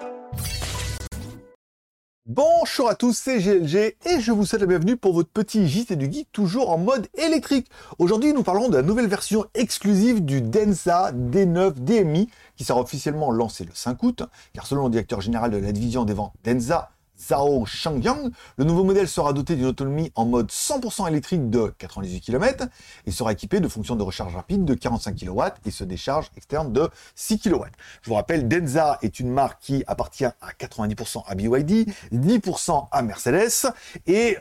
Bonjour à tous, c'est GLG et je vous souhaite la bienvenue pour votre petit JT du Geek toujours en mode électrique. Aujourd'hui, nous parlerons de la nouvelle version exclusive du Denza D9 DMI qui sera officiellement lancé le 5 août, car selon le directeur général de la division des ventes Denza, Zhao Shangyang, le nouveau modèle sera doté d'une autonomie en mode 100% électrique de 98 km et sera équipé de fonctions de recharge rapide de 45 kW et se décharge externe de 6 kW. Je vous rappelle, Denza est une marque qui appartient à 90% à BYD, 10% à Mercedes et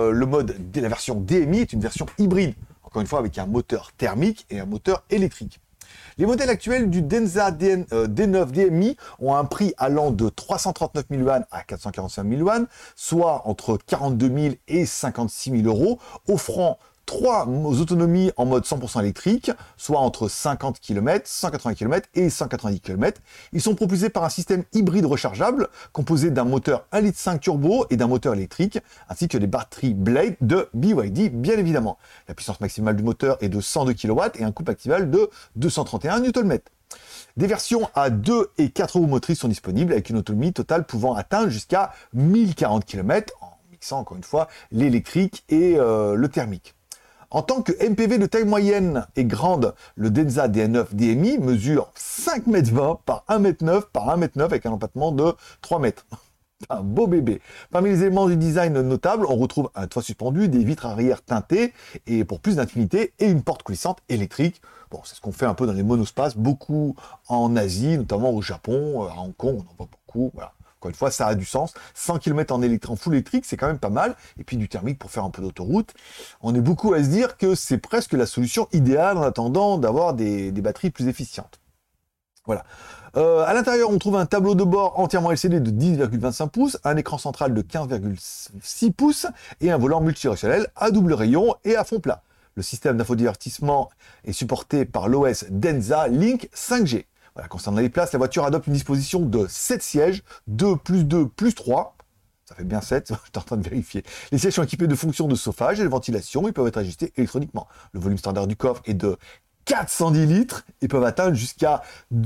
la version DMI est une version hybride, encore une fois avec un moteur thermique et un moteur électrique. Les modèles actuels du Denza D9 DMI ont un prix allant de 339 000 yuan à 445 000 yuan, soit entre 42 000 et 56 000 euros, offrant 3 autonomies en mode 100% électrique, soit entre 50 km, 180 km et 190 km. Ils sont propulsés par un système hybride rechargeable, composé d'un moteur 1,5 litre turbo et d'un moteur électrique, ainsi que des batteries Blade de BYD, bien évidemment. La puissance maximale du moteur est de 102 kW et un couple maximal de 231 Nm. Des versions à 2 et 4 roues motrices sont disponibles, avec une autonomie totale pouvant atteindre jusqu'à 1040 km, en mixant encore une fois l'électrique et le thermique. En tant que MPV de taille moyenne et grande, le Denza D9 DMI mesure 5,20 m par 1,9 m par 1,9 m avec un empattement de 3 mètres. Un beau bébé. Parmi les éléments du design notables, on retrouve un toit suspendu, des vitres arrière teintées et pour plus d'intimité et une porte coulissante électrique. Bon, c'est ce qu'on fait un peu dans les monospaces, beaucoup en Asie, notamment au Japon, à Hong Kong, on en voit beaucoup, voilà. Encore une fois, ça a du sens. 100 km en full électrique, c'est quand même pas mal. Et puis du thermique pour faire un peu d'autoroute. On est beaucoup à se dire que c'est presque la solution idéale en attendant d'avoir des batteries plus efficientes. Voilà. À l'intérieur, on trouve un tableau de bord entièrement LCD de 10,25 pouces, un écran central de 15,6 pouces et un volant multidirectionnel à double rayon et à fond plat. Le système d'infodivertissement est supporté par l'OS Denza Link 5G. Voilà, concernant les places, la voiture adopte une disposition de 7 sièges, 2 plus 2 plus 3. Ça fait bien 7, je suis en train de vérifier. Les sièges sont équipés de fonctions de chauffage et de ventilation, ils peuvent être ajustés électroniquement. Le volume standard du coffre est de 410 litres et peuvent atteindre jusqu'à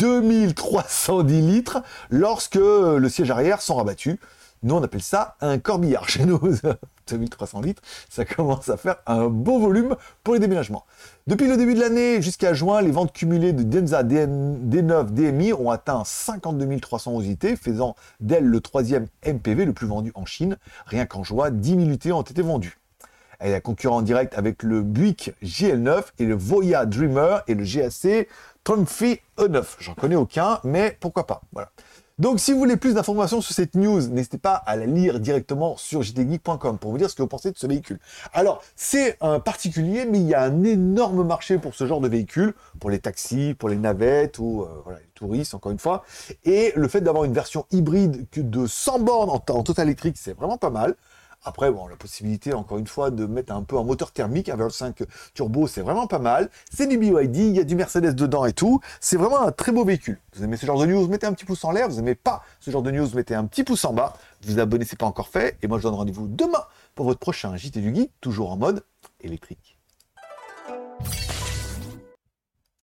2310 litres lorsque le siège arrière sont rabattus. Nous, on appelle ça un corbillard chez nous. 2300 litres, ça commence à faire un beau volume pour les déménagements. Depuis le début de l'année jusqu'à juin, les ventes cumulées de Denza D9 DMI ont atteint 52 311 unités, faisant d'elle le 3e MPV le plus vendu en Chine. Rien qu'en juin, 10 000 unités ont été vendues. Elle est concurrent direct avec le Buick GL9 et le Voya Dreamer et le GAC Trophy E9. J'en connais aucun, mais pourquoi pas. Voilà. Donc, si vous voulez plus d'informations sur cette news, n'hésitez pas à la lire directement sur jtgeek.com pour vous dire ce que vous pensez de ce véhicule. Alors, c'est un particulier, mais il y a un énorme marché pour ce genre de véhicule, pour les taxis, pour les navettes ou voilà, les touristes, encore une fois. Et le fait d'avoir une version hybride de 100 bornes en total électrique, c'est vraiment pas mal. Après, bon, la possibilité, encore une fois, de mettre un peu un moteur thermique, un 1.5 turbo, c'est vraiment pas mal. C'est du BYD, il y a du Mercedes dedans et tout. C'est vraiment un très beau véhicule. Vous aimez ce genre de news, mettez un petit pouce en l'air. Vous aimez pas ce genre de news, mettez un petit pouce en bas. Vous abonnez, c'est pas encore fait. Et moi, je donne rendez-vous demain pour votre prochain JT du Geek, toujours en mode électrique.